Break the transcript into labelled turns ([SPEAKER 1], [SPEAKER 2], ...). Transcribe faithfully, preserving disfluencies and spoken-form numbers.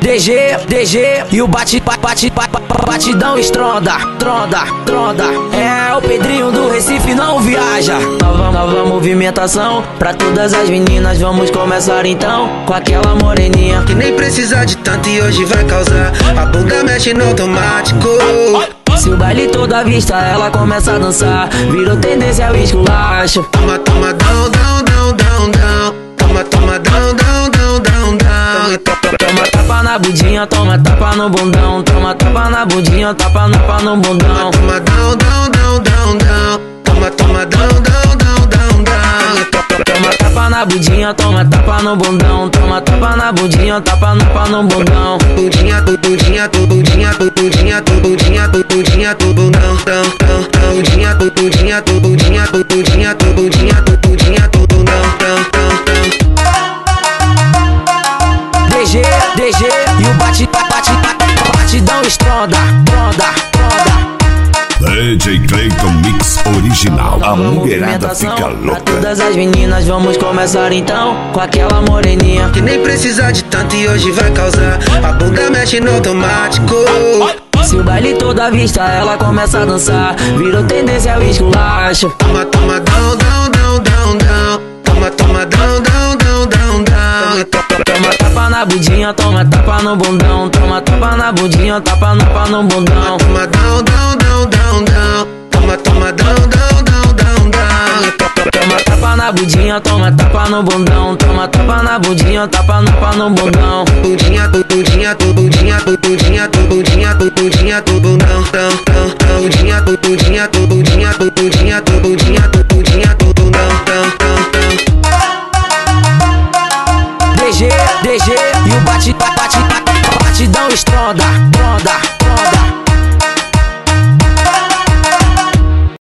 [SPEAKER 1] D G, D G e o bate, bate, bate, batidão estronda, tronda, tronda. É o Pedrinho do Recife, não viaja. Nova, nova movimentação pra todas as meninas. Vamos começar então com aquela moreninha
[SPEAKER 2] que nem precisa de tanto e hoje vai causar. A bunda mexe no automático.
[SPEAKER 1] Se o baile toda vista, ela começa a dançar. Virou tendência, o esculacho.
[SPEAKER 2] Toma, toma, down, down, down, down, down. Toma, toma, down, down, down, down, down.
[SPEAKER 1] Toma tapa na budinha, toma tapa no bundão. Toma tapa na budinha, tapa tapa no bundão.
[SPEAKER 2] Toma, down, down, down, down, down. Toma, toma, down, down, down, down, down.
[SPEAKER 1] Toma tapa na budinha, toma tapa no bundão. Toma tapa na budinha, tapa tapa no bundão.
[SPEAKER 2] Budinha, tu, budinha, tu, budinha, tu, budinha, tu, budinha, tu, budinha, tu, bundão, tão, tão, tão. Budinha, tu, budinha, tu, budinha, tu, budinha, tu, budinha, tu, budinha, tu, bundão, tão, tão, tão.
[SPEAKER 1] D G, D G e o bate, bate, batidão estronda, tronda, tronda.
[SPEAKER 3] D J Clayton Mix original. A mulherada fica louca.
[SPEAKER 1] Pra todas as meninas, vamos começar então com aquela moreninha
[SPEAKER 2] que nem precisa de tanto e hoje vai causar. A bunda mexe no automático.
[SPEAKER 1] Se o baile toda vista, ela começa a dançar. Virou tendência, o esculacho.
[SPEAKER 2] Toma, toma, down, down, down, down, down. Toma, toma, down, down, down, down, down.
[SPEAKER 1] Toma tapa na budinha, toma tapa no bundão. Toma tapa na budinha, tapa tapa no bundão.
[SPEAKER 2] Toma, down, down, down, down, down. Toma, toma, down, down, down, down, down.
[SPEAKER 1] Toma tapa na budinha, toma tapa no bundão. Toma tapa na budinha, tapa tapa no bundão.
[SPEAKER 2] Budinha, tu, budinha, tu, budinha, tu, budinha, tu, budinha, tu, budinha, tu, bundão, tão, tão, tão. Budinha, tu, budinha, tu, budinha, tu, budinha, tu, budinha, tu, budinha, tu, bundão, tão, tão, tão.
[SPEAKER 1] D G, D G e o bate, bate, batidão estronda, tronda, tronda.